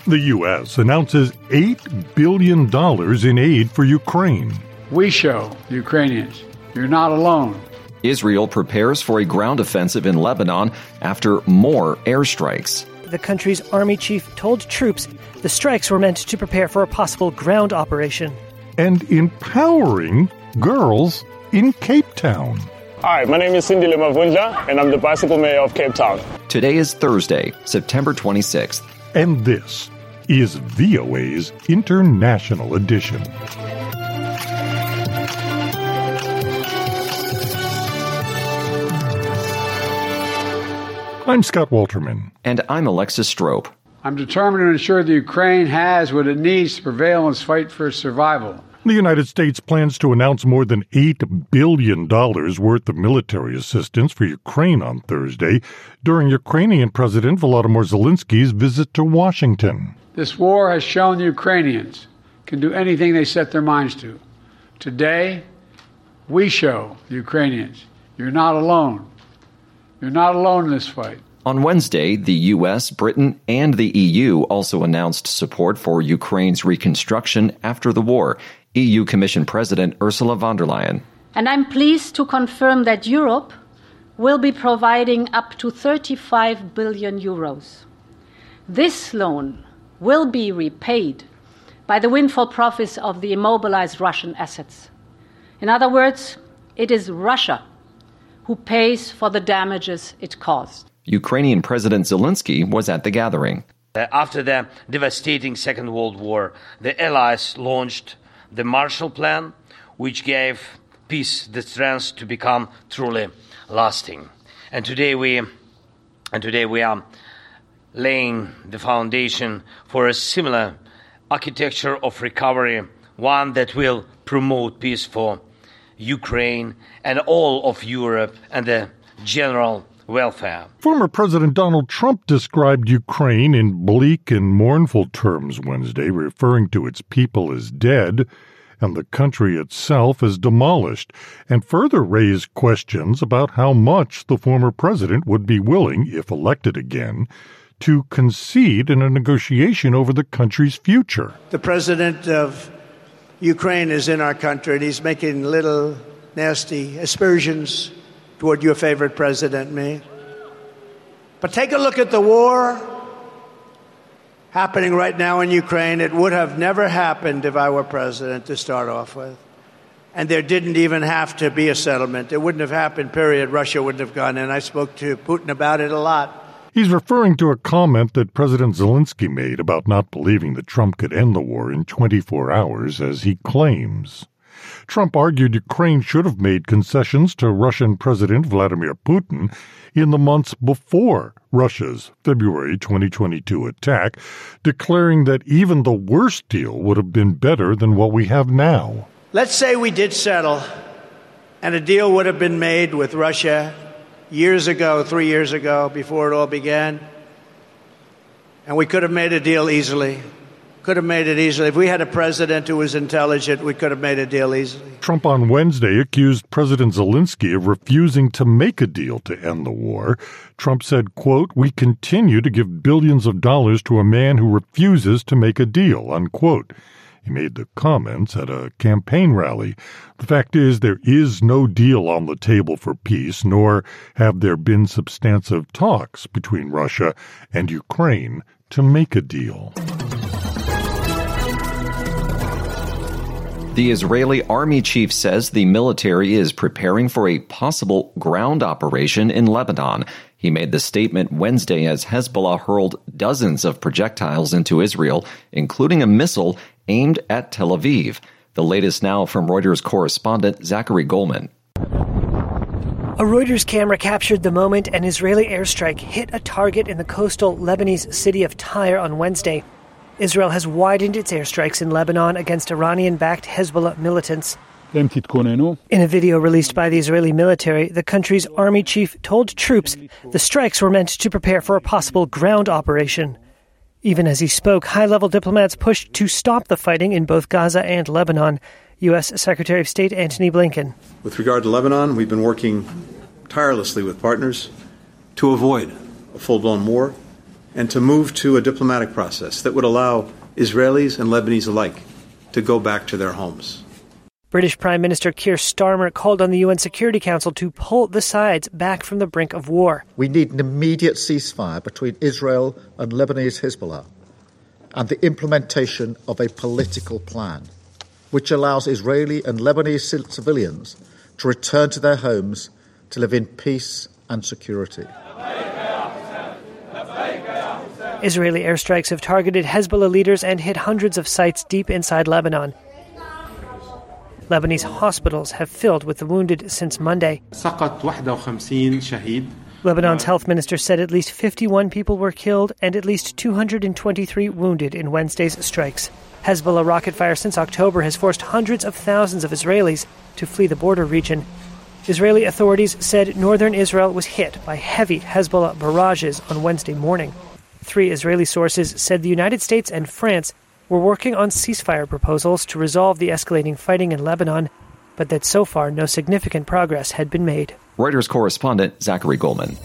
The U.S. announces $8 billion in aid for Ukraine. We show the Ukrainians you're not alone. Israel prepares for a ground offensive in Lebanon after more airstrikes. The country's army chief told troops the strikes were meant to prepare for a possible ground operation. And empowering girls in Cape Town. Hi, my name is Cindy Limavunja, and I'm the bicycle mayor of Cape Town. Today is Thursday, September 26th. And this is VOA's International Edition. I'm Scott Walterman. And I'm Alexis Strope. I'm determined to ensure that Ukraine has what it needs to prevail in its fight for survival. The United States plans to announce more than $8 billion worth of military assistance for Ukraine on Thursday during Ukrainian President Volodymyr Zelensky's visit to Washington. This war has shown the Ukrainians can do anything they set their minds to. Today, we show the Ukrainians you're not alone. You're not alone in this fight. On Wednesday, the U.S., Britain, and the EU also announced support for Ukraine's reconstruction after the war. EU Commission President Ursula von der Leyen. And I'm pleased to confirm that Europe will be providing up to 35 billion euros. This loan will be repaid by the windfall profits of the immobilized Russian assets. In other words, it is Russia who pays for the damages it caused. Ukrainian President Zelensky was at the gathering. After the devastating Second World War, the Allies launched the Marshall Plan, which gave peace the strength to become truly lasting. And today we are laying the foundation for a similar architecture of recovery, one that will promote peace for Ukraine and all of Europe and the general welfare. Former President Donald Trump described Ukraine in bleak and mournful terms Wednesday, referring to its people as dead and the country itself as demolished, and further raised questions about how much the former president would be willing, if elected again, to concede in a negotiation over the country's future. The president of Ukraine is in our country, and he's making little nasty aspersions toward your favorite president, me. But take a look at the war happening right now in Ukraine. It would have never happened if I were president to start off with. And there didn't even have to be a settlement. It wouldn't have happened, period. Russia wouldn't have gone in. I spoke to Putin about it a lot. He's referring to a comment that President Zelensky made about not believing that Trump could end the war in 24 hours, as he claims. Trump argued Ukraine should have made concessions to Russian President Vladimir Putin in the months before Russia's February 2022 attack, declaring that even the worst deal would have been better than what we have now. Let's say we did settle, and a deal would have been made with Russia years ago, 3 years ago, before it all began. And we could have made a deal easily. Could have made it easily. If we had a president who was intelligent, we could have made a deal easily. Trump on Wednesday accused President Zelensky of refusing to make a deal to end the war. Trump said, quote, "We continue to give billions of dollars to a man who refuses to make a deal," unquote. He made the comments at a campaign rally. The fact is, there is no deal on the table for peace, nor have there been substantive talks between Russia and Ukraine to make a deal. The Israeli army chief says the military is preparing for a possible ground operation in Lebanon. He made the statement Wednesday as Hezbollah hurled dozens of projectiles into Israel, including a missile aimed at Tel Aviv. The latest now from Reuters correspondent Zachary Goldman. A Reuters camera captured the moment an Israeli airstrike hit a target in the coastal Lebanese city of Tyre on Wednesday. Israel has widened its airstrikes in Lebanon against Iranian-backed Hezbollah militants. In a video released by the Israeli military, the country's army chief told troops the strikes were meant to prepare for a possible ground operation. Even as he spoke, high-level diplomats pushed to stop the fighting in both Gaza and Lebanon. U.S. Secretary of State Antony Blinken. With regard to Lebanon, we've been working tirelessly with partners to avoid a full-blown war and to move to a diplomatic process that would allow Israelis and Lebanese alike to go back to their homes. British Prime Minister Keir Starmer called on the UN Security Council to pull the sides back from the brink of war. We need an immediate ceasefire between Israel and Lebanese Hezbollah and the implementation of a political plan which allows Israeli and Lebanese civilians to return to their homes to live in peace and security. Israeli airstrikes have targeted Hezbollah leaders and hit hundreds of sites deep inside Lebanon. Lebanese hospitals have filled with the wounded since Monday. Lebanon's health minister said at least 51 people were killed and at least 223 wounded in Wednesday's strikes. Hezbollah rocket fire since October has forced hundreds of thousands of Israelis to flee the border region. Israeli authorities said northern Israel was hit by heavy Hezbollah barrages on Wednesday morning. 3 Israeli sources said the United States and France were working on ceasefire proposals to resolve the escalating fighting in Lebanon, but that so far no significant progress had been made. Reuters correspondent Zachary Goldman.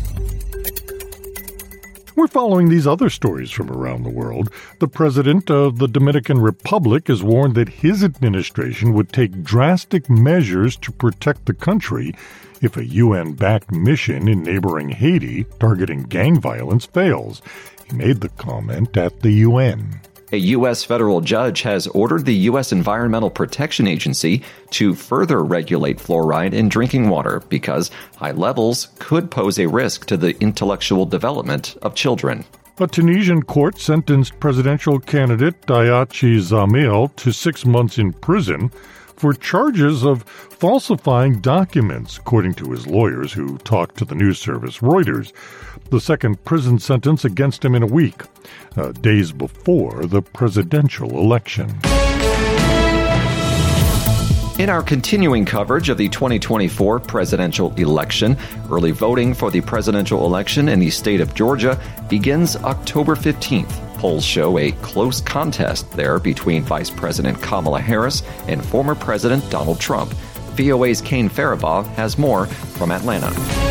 We're following these other stories from around the world. The president of the Dominican Republic has warned that his administration would take drastic measures to protect the country if a UN-backed mission in neighboring Haiti targeting gang violence fails. He made the comment at the UN. A U.S. federal judge has ordered the U.S. Environmental Protection Agency to further regulate fluoride in drinking water because high levels could pose a risk to the intellectual development of children. A Tunisian court sentenced presidential candidate Diachi Zamil to 6 months in prison for charges of falsifying documents, according to his lawyers who talked to the news service Reuters. The second prison sentence against him in a week, days before the presidential election. In our continuing coverage of the 2024 presidential election, early voting for the presidential election in the state of Georgia begins October 15th. Polls show a close contest there between Vice President Kamala Harris and former President Donald Trump. VOA's Kane Faribaugh has more from Atlanta.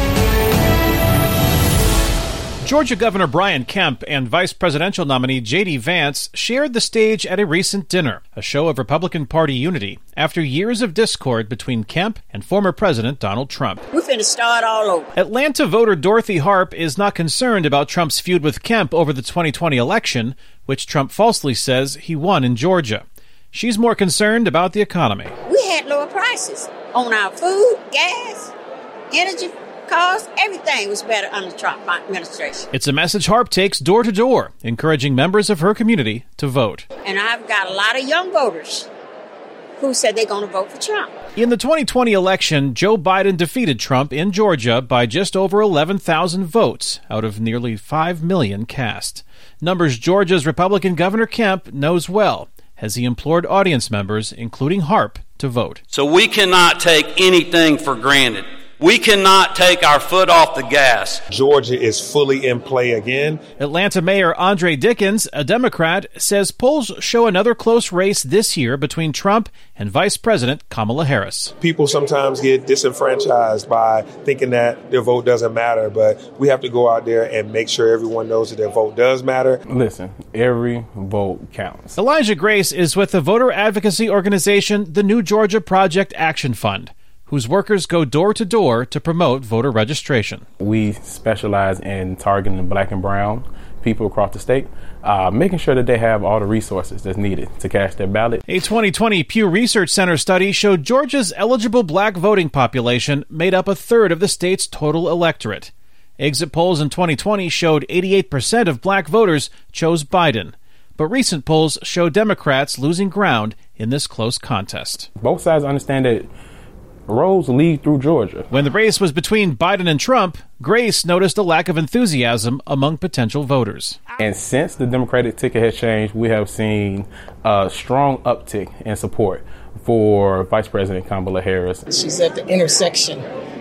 Georgia Governor Brian Kemp and Vice Presidential nominee J.D. Vance shared the stage at a recent dinner, a show of Republican Party unity, after years of discord between Kemp and former President Donald Trump. We're finna start all over. Atlanta voter Dorothy Harp is not concerned about Trump's feud with Kemp over the 2020 election, which Trump falsely says he won in Georgia. She's more concerned about the economy. We had lower prices on our food, gas, energy. Cost, everything was better under the Trump administration. It's a message Harp takes door to door, encouraging members of her community to vote. And I've got a lot of young voters who said they're going to vote for Trump. In the 2020 election, Joe Biden defeated Trump in Georgia by just over 11,000 votes out of nearly 5 million cast. Numbers Georgia's Republican Governor Kemp knows well, as he implored audience members, including Harp, to vote. So we cannot take anything for granted. We cannot take our foot off the gas. Georgia is fully in play again. Atlanta Mayor Andre Dickens, a Democrat, says polls show another close race this year between Trump and Vice President Kamala Harris. People sometimes get disenfranchised by thinking that their vote doesn't matter, but we have to go out there and make sure everyone knows that their vote does matter. Listen, every vote counts. Elijah Grace is with the voter advocacy organization, the New Georgia Project Action Fund, whose workers go door to door to promote voter registration. We specialize in targeting black and brown people across the state, making sure that they have all the resources that's needed to cast their ballot. A 2020 Pew Research Center study showed Georgia's eligible black voting population made up a third of the state's total electorate. Exit polls in 2020 showed 88% of black voters chose Biden, but recent polls show Democrats losing ground in this close contest. Both sides understand that roads lead through Georgia. When the race was between Biden and Trump, Grace noticed a lack of enthusiasm among potential voters. And since the Democratic ticket has changed, we have seen a strong uptick in support for Vice President Kamala Harris. She's at the intersection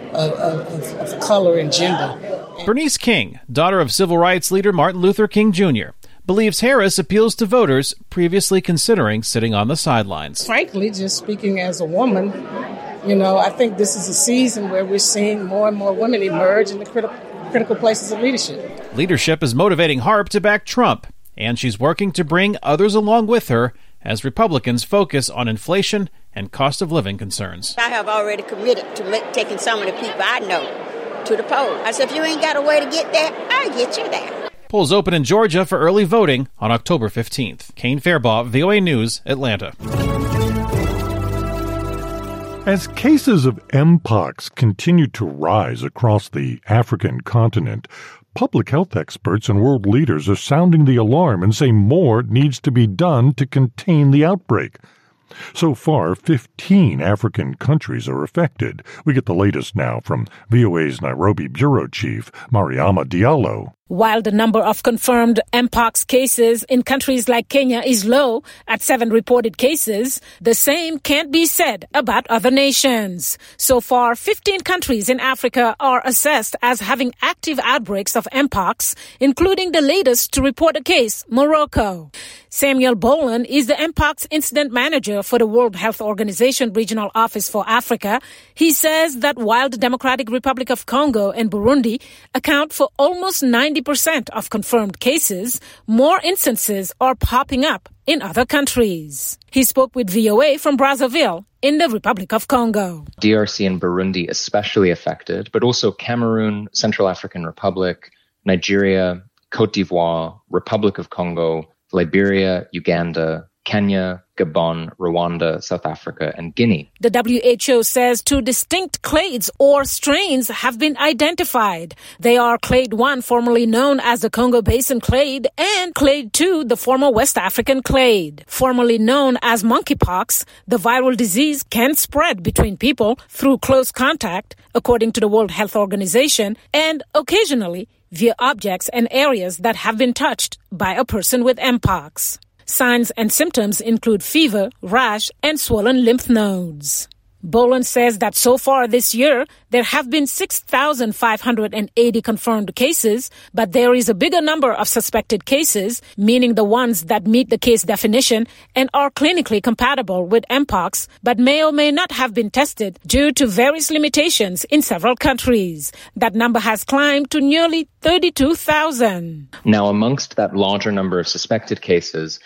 of color and gender. Bernice King, daughter of civil rights leader Martin Luther King Jr., believes Harris appeals to voters previously considering sitting on the sidelines. Frankly, just speaking as a woman, You know, I think this is a season where we're seeing more and more women emerge in the critical places of leadership. Leadership is motivating Harp to back Trump, and she's working to bring others along with her as Republicans focus on inflation and cost of living concerns. I have already committed to taking some of the people I know to the polls. I said, if you ain't got a way to get there, I'll get you there. Polls open in Georgia for early voting on October 15th. Kane Fairbaugh, VOA News, Atlanta. As cases of Mpox continue to rise across the African continent, public health experts and world leaders are sounding the alarm and say more needs to be done to contain the outbreak. So far, 15 African countries are affected. We get the latest now from VOA's Nairobi bureau chief, Mariama Diallo. While the number of confirmed Mpox cases in countries like Kenya is low at 7 reported cases, the same can't be said about other nations. So far, 15 countries in Africa are assessed as having active outbreaks of Mpox, including the latest to report a case, Morocco. Samuel Boland is the Mpox incident manager for the World Health Organization Regional Office for Africa. He says that while the Democratic Republic of Congo and Burundi account for almost 90% of confirmed cases, more instances are popping up in other countries. He spoke with VOA from Brazzaville in the Republic of Congo. DRC and Burundi especially affected, but also Cameroon, Central African Republic, Nigeria, Cote d'Ivoire, Republic of Congo, Liberia, Uganda, Kenya, Gabon, Rwanda, South Africa, and Guinea. The WHO says 2 distinct clades or strains have been identified. They are Clade 1, formerly known as the Congo Basin clade, and Clade 2, the former West African clade. Formerly known as monkeypox, the viral disease can spread between people through close contact, according to the World Health Organization, and occasionally via objects and areas that have been touched by a person with Mpox. Signs and symptoms include fever, rash, and swollen lymph nodes. Boland says that so far this year, there have been 6,580 confirmed cases, but there is a bigger number of suspected cases, meaning the ones that meet the case definition and are clinically compatible with Mpox, but may or may not have been tested due to various limitations in several countries. That number has climbed to nearly 32,000. Now, amongst that larger number of suspected cases,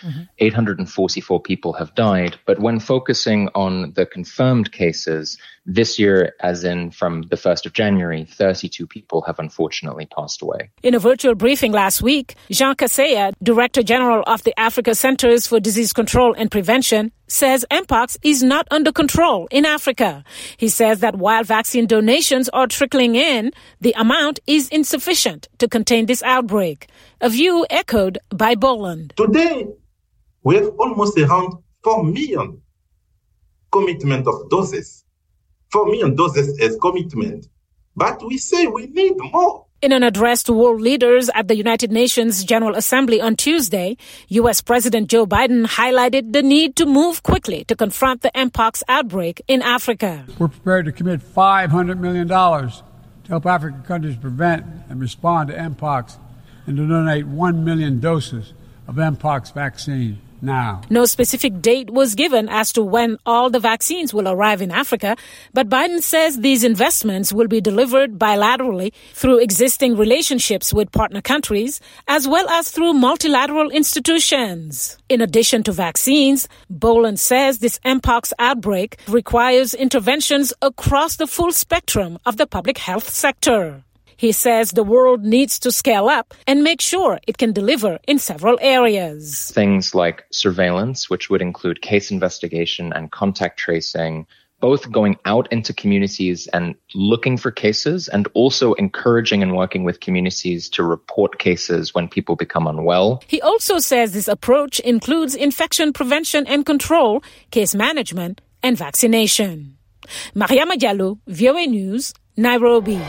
844 people have died, but when focusing on the confirmed cases, this year, as in from the 1st of January, 32 people have unfortunately passed away. In a virtual briefing last week, Jean Kaseya, Director General of the Africa Centers for Disease Control and Prevention, says Mpox is not under control in Africa. He says that while vaccine donations are trickling in, the amount is insufficient to contain this outbreak, a view echoed by Boland. Today, we have almost around 4 million commitment of doses. 4 million doses as commitment. But we say we need more. In an address to world leaders at the United Nations General Assembly on Tuesday, U.S. President Joe Biden highlighted the need to move quickly to confront the Mpox outbreak in Africa. We're prepared to commit $500 million to help African countries prevent and respond to Mpox and to donate 1 million doses of Mpox vaccine. Now. No specific date was given as to when all the vaccines will arrive in Africa, but Biden says these investments will be delivered bilaterally through existing relationships with partner countries, as well as through multilateral institutions. In addition to vaccines, Boland says this Mpox outbreak requires interventions across the full spectrum of the public health sector. He says the world needs to scale up and make sure it can deliver in several areas. Things like surveillance, which would include case investigation and contact tracing, both going out into communities and looking for cases, and also encouraging and working with communities to report cases when people become unwell. He also says this approach includes infection prevention and control, case management, and vaccination. Mariama Diallo, VOA News, Nairobi.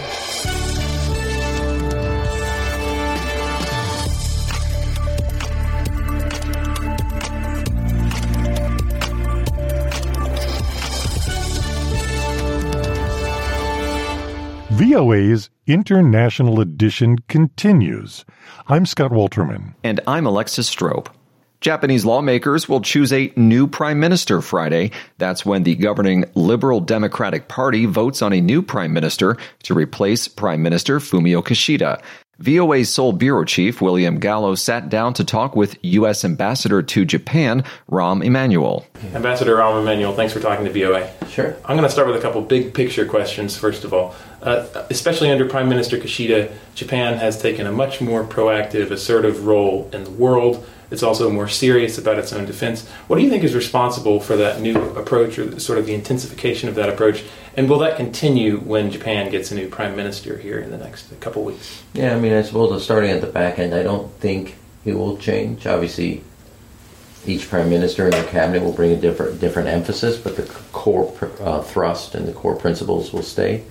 VOA's International Edition continues. I'm Scott Walterman. And I'm Alexis Strope. Japanese lawmakers will choose a new prime minister Friday. That's when the governing Liberal Democratic Party votes on a new prime minister to replace Prime Minister Fumio Kishida. VOA's Seoul bureau chief William Gallo sat down to talk with U.S. Ambassador to Japan, Rahm Emanuel. Ambassador Rahm Emanuel, thanks for talking to VOA. Sure. I'm going to start with a couple big picture questions, first of all. Especially under Prime Minister Kishida, Japan has taken a much more proactive, assertive role in the world. It's also more serious about its own defense. What do you think is responsible for that new approach, or sort of the intensification of that approach? And will that continue when Japan gets a new prime minister here in the next couple weeks? Yeah, I mean, I suppose starting at the back end, I don't think it will change. Obviously, each prime minister and their cabinet will bring a different emphasis, but the core thrust and the core principles will stay.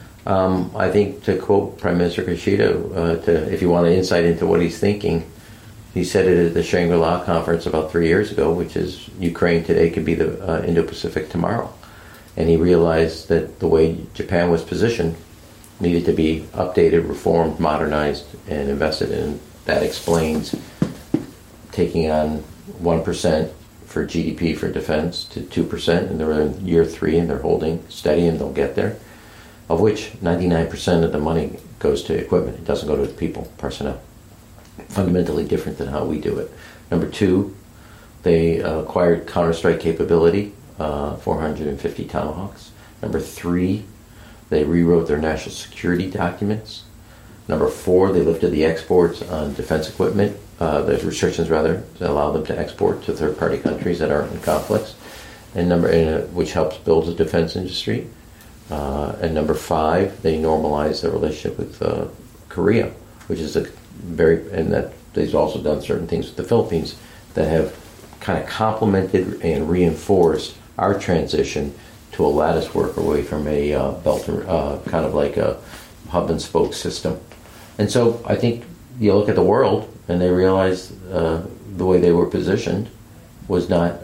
I think, to quote Prime Minister Kishida, if you want an insight into what he's thinking, he said it at the Shangri-La conference about 3 years ago, which is Ukraine today could be the Indo-Pacific tomorrow. And he realized that the way Japan was positioned needed to be updated, reformed, modernized, and invested in. That explains taking on 1% for GDP for defense to 2%, and they're in year 3, and they're holding steady, and they'll get there, of which 99% of the money goes to equipment. It doesn't go to the people, personnel. Fundamentally different than how we do it. Number 2, they acquired counter-strike capability, 450 Tomahawks. Number 3, they rewrote their national security documents. Number 4, they lifted the exports on defense equipment, the restrictions rather, to allow them to export to third-party countries that aren't in conflicts, and which helps build the defense industry. And number 5, they normalized their relationship with Korea, which is and that they've also done certain things with the Philippines that have kind of complemented and reinforced our transition to a lattice work away from a belt, kind of like a hub and spoke system. And so I think you look at the world and they realize the way they were positioned was not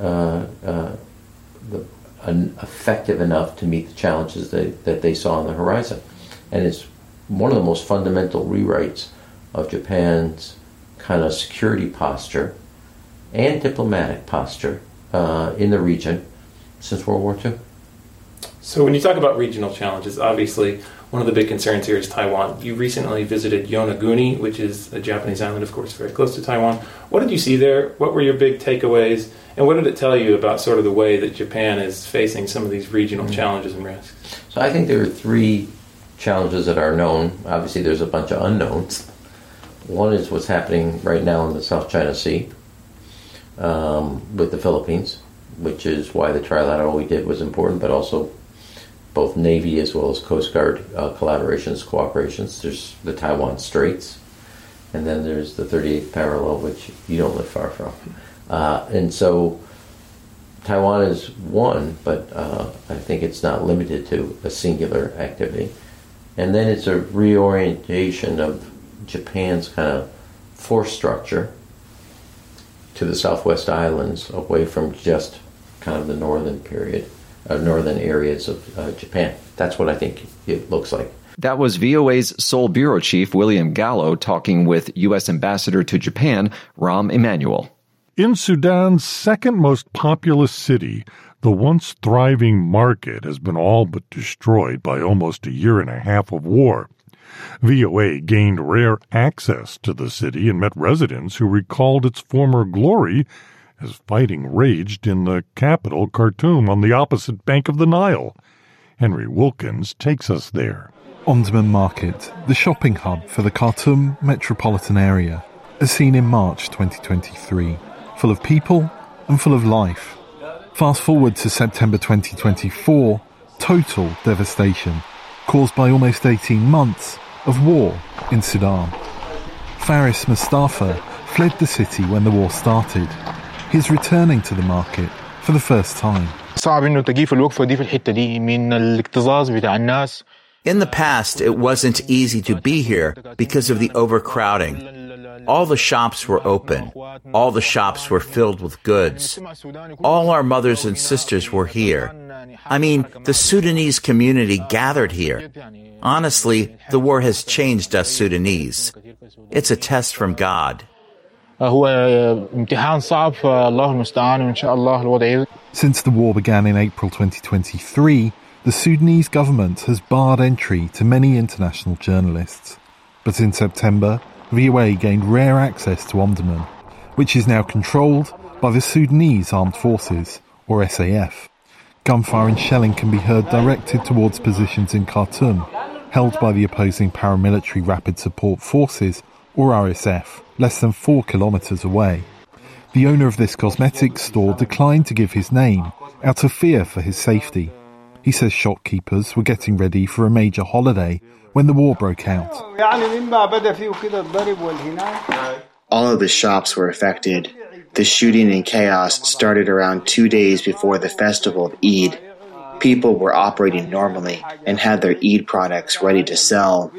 effective enough to meet the challenges that they saw on the horizon. And it's one of the most fundamental rewrites of Japan's kind of security posture and diplomatic posture in the region since World War II. So when you talk about regional challenges, obviously one of the big concerns here is Taiwan. You recently visited Yonaguni, which is a Japanese island, of course, very close to Taiwan. What did you see there? What were your big takeaways? And what did it tell you about sort of the way that Japan is facing some of these regional challenges and risks? So I think there are 3 challenges that are known. Obviously, there's a bunch of unknowns. One is what's happening right now in the South China Sea with the Philippines, which is why the trilateral we did was important, but also both Navy as well as Coast Guard cooperations. There's the Taiwan Straits, and then there's the 38th parallel, which you don't live far from. And so Taiwan is one, but I think it's not limited to a singular activity. And then it's a reorientation of Japan's kind of force structure to the Southwest Islands, away from just kind of the northern areas of Japan. That's what I think it looks like. That was VOA's Seoul bureau chief William Gallo talking with U.S. Ambassador to Japan, Rahm Emanuel. In Sudan's second most populous city, the once thriving market has been all but destroyed by almost a year and a half of war. VOA gained rare access to the city and met residents who recalled its former glory as fighting raged in the capital, Khartoum, on the opposite bank of the Nile. Henry Wilkins takes us there. Omdurman Market, the shopping hub for the Khartoum metropolitan area, as seen in March 2023, full of people and full of life. Fast forward to September 2024, total devastation, caused by almost 18 months of war in Sudan. Faris Mustafa fled the city when the war started. He's returning to the market for the first time. In the past, it wasn't easy to be here because of the overcrowding. All the shops were open. All the shops were filled with goods. All our mothers and sisters were here. I mean, the Sudanese community gathered here. Honestly, the war has changed us Sudanese. It's a test from God. Since the war began in April 2023, the Sudanese government has barred entry to many international journalists. But in September, VOA gained rare access to Omdurman, which is now controlled by the Sudanese Armed Forces, or SAF. Gunfire and shelling can be heard directed towards positions in Khartoum, held by the opposing paramilitary Rapid Support Forces, or RSF, less than 4 kilometres away. The owner of this cosmetics store declined to give his name, out of fear for his safety. He says shopkeepers were getting ready for a major holiday when the war broke out. All of the shops were affected. The shooting and chaos started around 2 days before the festival of Eid. People were operating normally and had their Eid products ready to sell.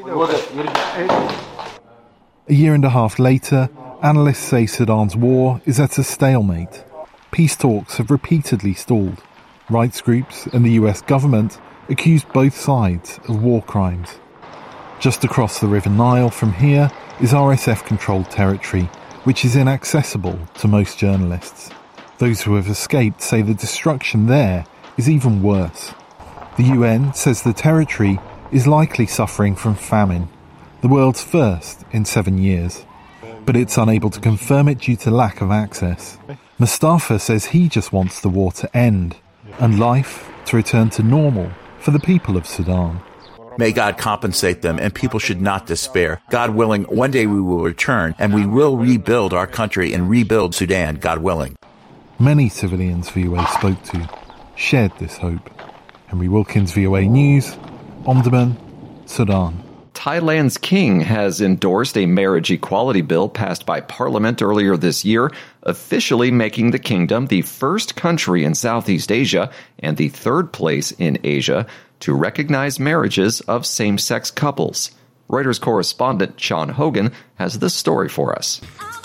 A year and a half later, analysts say Sudan's war is at a stalemate. Peace talks have repeatedly stalled. Rights groups and the US government accuse both sides of war crimes. Just across the River Nile from here is RSF-controlled territory, which is inaccessible to most journalists. Those who have escaped say the destruction there is even worse. The UN says the territory is likely suffering from famine, the world's first in 7 years. But it's unable to confirm it due to lack of access. Mustafa says he just wants the war to end and life to return to normal for the people of Sudan. May God compensate them, and people should not despair. God willing, one day we will return, and we will rebuild our country and rebuild Sudan, God willing. Many civilians VOA spoke to shared this hope. Henry Wilkins, VOA News, Omdurman, Sudan. Thailand's king has endorsed a marriage equality bill passed by parliament earlier this year, officially making the kingdom the first country in Southeast Asia and the third place in Asia to recognize marriages of same-sex couples. Reuters correspondent Sean Hogan has this story for us.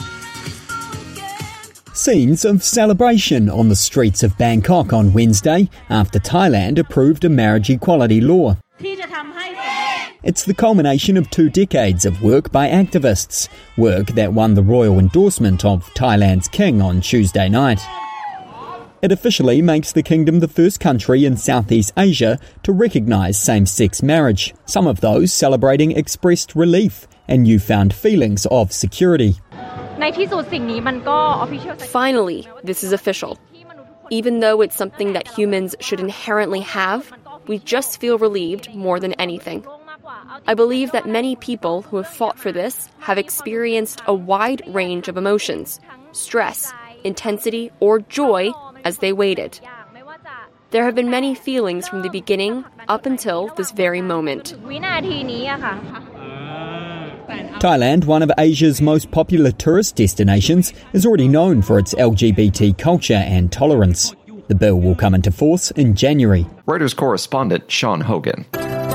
Scenes of celebration on the streets of Bangkok on Wednesday after Thailand approved a marriage equality law. It's the culmination of 2 decades of work by activists, work that won the royal endorsement of Thailand's king on Tuesday night. It officially makes the kingdom the first country in Southeast Asia to recognise same-sex marriage. Some of those celebrating expressed relief and newfound feelings of security. Finally, this is official. Even though it's something that humans should inherently have, we just feel relieved more than anything. I believe that many people who have fought for this have experienced a wide range of emotions, stress, intensity, or joy as they waited. There have been many feelings from the beginning up until this very moment. Thailand, one of Asia's most popular tourist destinations, is already known for its LGBT culture and tolerance. The bill will come into force in January. Reuters correspondent Sean Hogan.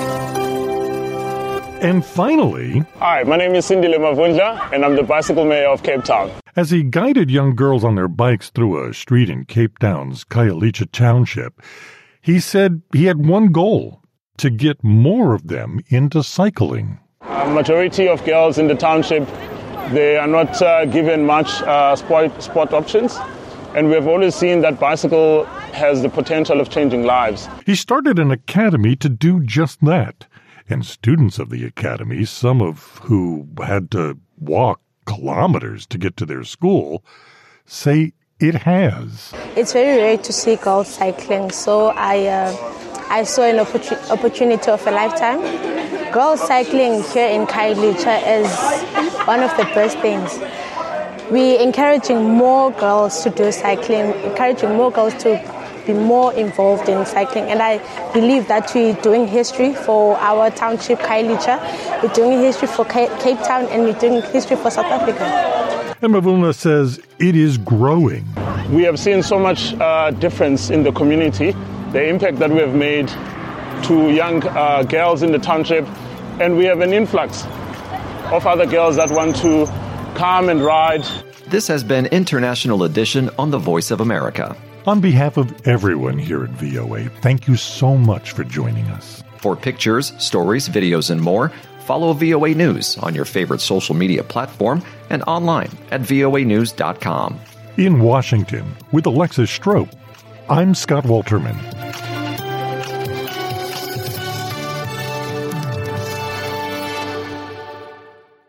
And finally... Hi, my name is Sindile Mavunja, and I'm the bicycle mayor of Cape Town. As he guided young girls on their bikes through a street in Cape Town's Khayelitsha Township, he said he had one goal: to get more of them into cycling. A majority of girls in the township, they are not given much sport options. And we have always seen that bicycle has the potential of changing lives. He started an academy to do just that. And students of the academy, some of who had to walk kilometers to get to their school, say it has. It's very rare to see girls cycling, so I saw an opportunity of a lifetime. Girls cycling here in Khayelitsha is one of the best things. We're encouraging more girls to do cycling, encouraging more girls to be more involved in cycling. And I believe that we're doing history for our township, Khayelitsha. We're doing history for Cape Town, and we're doing history for South Africa. And Mavunja says it is growing. We have seen so much difference in the community, the impact that we have made to young girls in the township. And we have an influx of other girls that want to come and ride. This has been International Edition on The Voice of America. On behalf of everyone here at VOA, thank you so much for joining us. For pictures, stories, videos, and more, follow VOA News on your favorite social media platform and online at voanews.com. In Washington, with Alexis Stroop, I'm Scott Walterman.